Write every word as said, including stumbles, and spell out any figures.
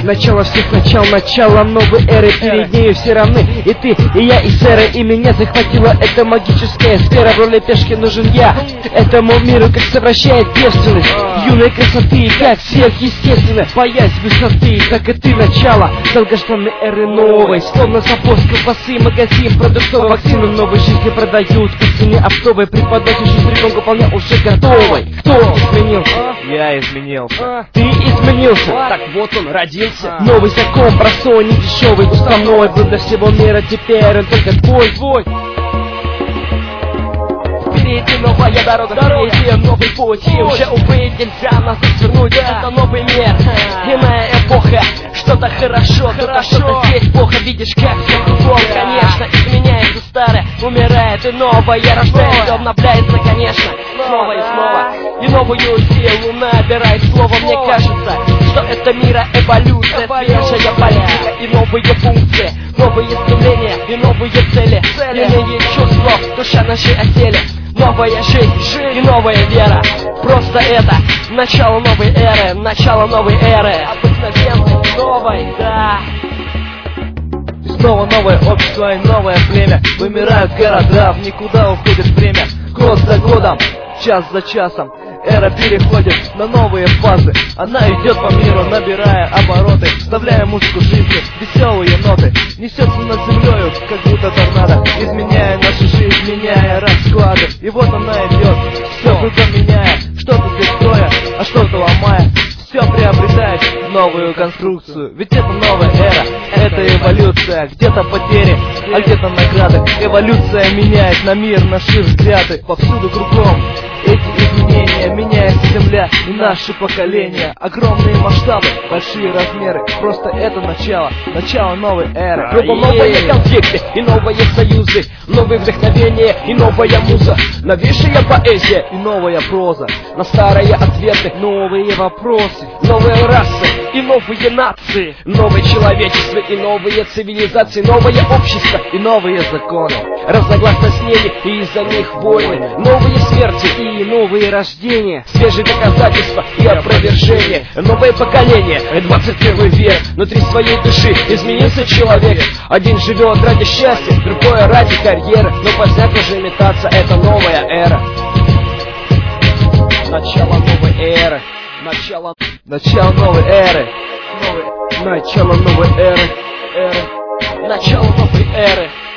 Начало всех начал, начало новой эры. Перед нею все равны, и ты, и я, и сэра. И меня захватила эта магическая сфера. В роли пешки нужен я этому миру, как совращает девственность юной красоты, как сверхъестественно. Боясь высоты, так и ты начало долгожданной эры новой. Словно запуск колбасы, магазин продуктовой вакцины новой жизни продают по цене оптовой. Преподача жизнь ребенку вполне уже готовой. Кто изменился? Я изменился. Ты изменился. Так вот он родился. Новый закон, простой, не дешевый, установой был для всего мира. Теперь он только твой, твой. Впереди новая дорога, впереди новый путь. И уже, увы, нельзя нас свернуть. Это новый мир, иная эпоха. Что-то хорошо, только что-то здесь плохо. Видишь, как все кругом, конечно, изменяется старое, умирает и новое рождается, обновляется, конечно, снова и снова. И новую силу набирает слово. Мне кажется, что это мира эволюция, свежая политика и новые функции, новые стремления и новые цели. Иные чувства, душа нашей осели. Новая жизнь и новая вера. Просто это начало новой эры, начало новой эры. Обыкновенной, новой, да. И снова новое общество и новое племя. Вымирают города, в никуда уходит время. Год за годом, час за часом. Эра переходит на новые фазы. Она идет по миру, набирая обороты, вставляя музыку жизни, веселые ноты. Несется над землею, как будто торнадо, изменяя нашу жизнь, меняя расклады. И вот она идет, все кругом меняя, что-то здесь строя, а что-то ломая. Все приобретает новую конструкцию. Ведь это новая эра, это эволюция. Где-то потери, а где-то награды. Эволюция меняет на мир наши взгляды. Повсюду кругом эти изменения, меняется земля и наши поколения. Огромные масштабы, большие размеры. Просто это начало, начало новой эры. Снова новые конфликты и новые союзы, новые вдохновения и новая муза, новейшая поэзия и новая проза, на старые ответы, новые вопросы, новые расы и новые нации, новое человечество и новые цивилизации, новое общество и новые законы. Разногласно с ними и из-за них войны, новые смерти и новые рождения, свежие доказательства и опровержения, новое поколение, двадцать первый век. Внутри своей души изменился человек. Один живет ради счастья, другой ради карьеры, но поздняк уже метаться, это новая эра. Начало новой эры. Начало, начало новой эры. Новой... Начало новой эры. Эры. Начало новой эры.